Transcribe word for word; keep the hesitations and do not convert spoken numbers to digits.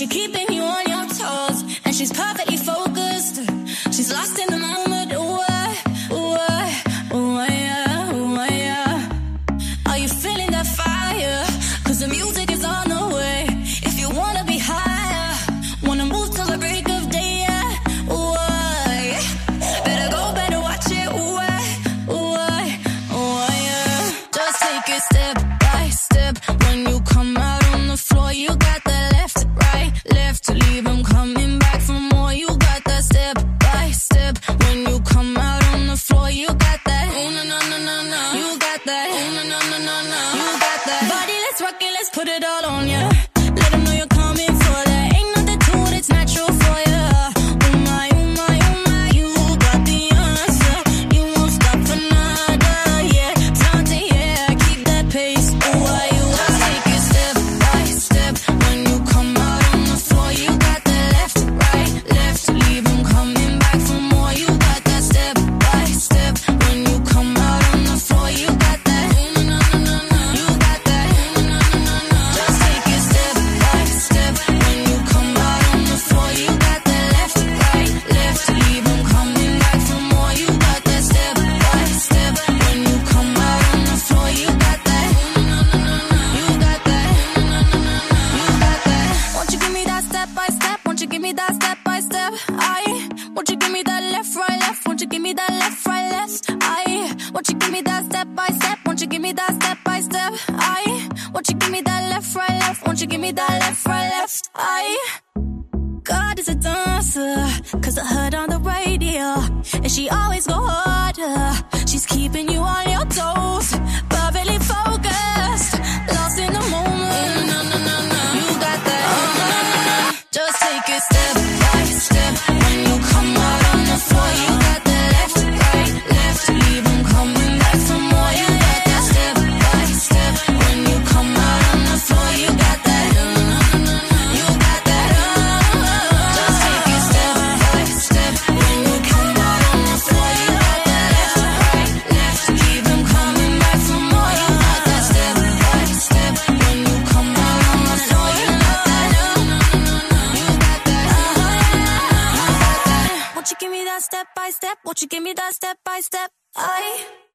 she keeping you on your toes, and she's perfectly focused. She's lost in the moment. Ooh, I, ooh, I, ooh, I, yeah, ooh, I, yeah. Are you feeling that fire? Cause the music is on the way. If you wanna be higher, wanna move till the break of day, yeah. Ooh, I, better go, better watch it. Ooh, I, ooh, I, ooh, I, yeah. Just take it step by step. When you come out on the floor, you got that left, right, left to leave them coming back for more. You got that step by step. When you come out on the floor, you got that. Oh, no, no, no, no, no. You got that. Oh, no, no, no, no, no. You got that. Body, let's rock it, let's put it all on ya. Let them know you're coming for that. Ain't nothing to it, it's natural for ya. Oh my, oh my, oh my. You got the answer. You won't stop for nada, yeah. Time to, yeah, keep that pace. Oh, why you just take it step by step. When you come out on the floor, you got that left, right, left to leave them coming back for more. You got that step by step. When you come out on the floor, you got that. Oh, no, no, no, no, no. You got that. Oh, no, no, no, no. Just take it step by step. When you come out on the floor, you got that left, right, left to leave them coming back for more. You got that step by step. When you come out on the floor, you got that. Oh, no, no, no, no. You got that. Oh, no, no, no, no. You got that. Won't you give me that step by step? Won't you give me that step by step? I. Won't you give me that left, right, left? Won't you give me that left, right, left? I. Won't you give me that step by step? Won't you give me that step by step? I. Won't you give me that left, right, left? Won't you give me that left, right, left? I. God is a dancer, cause I heard on the radio, and she always go harder. She's keeping you on your toes, perfectly focused, lost in the moment. No, no, no, no. You got that. Uh-huh. Just take it step by step. When you come out on the floor, you got that left, right, left to leave them coming back for more. You got that step by step. When you come out on the floor, you got that. No, no, no, no, no. You got that. Uh-huh. Just take it step by step. When you come out on the floor, you got that left, right, left to leave them coming back for more. You got that step by step. When you come out on the floor, you got that. No, no, no, no, no. You got that. Uh-huh. You got that. Won't you give me that step by step? Won't you give me that step by step? I.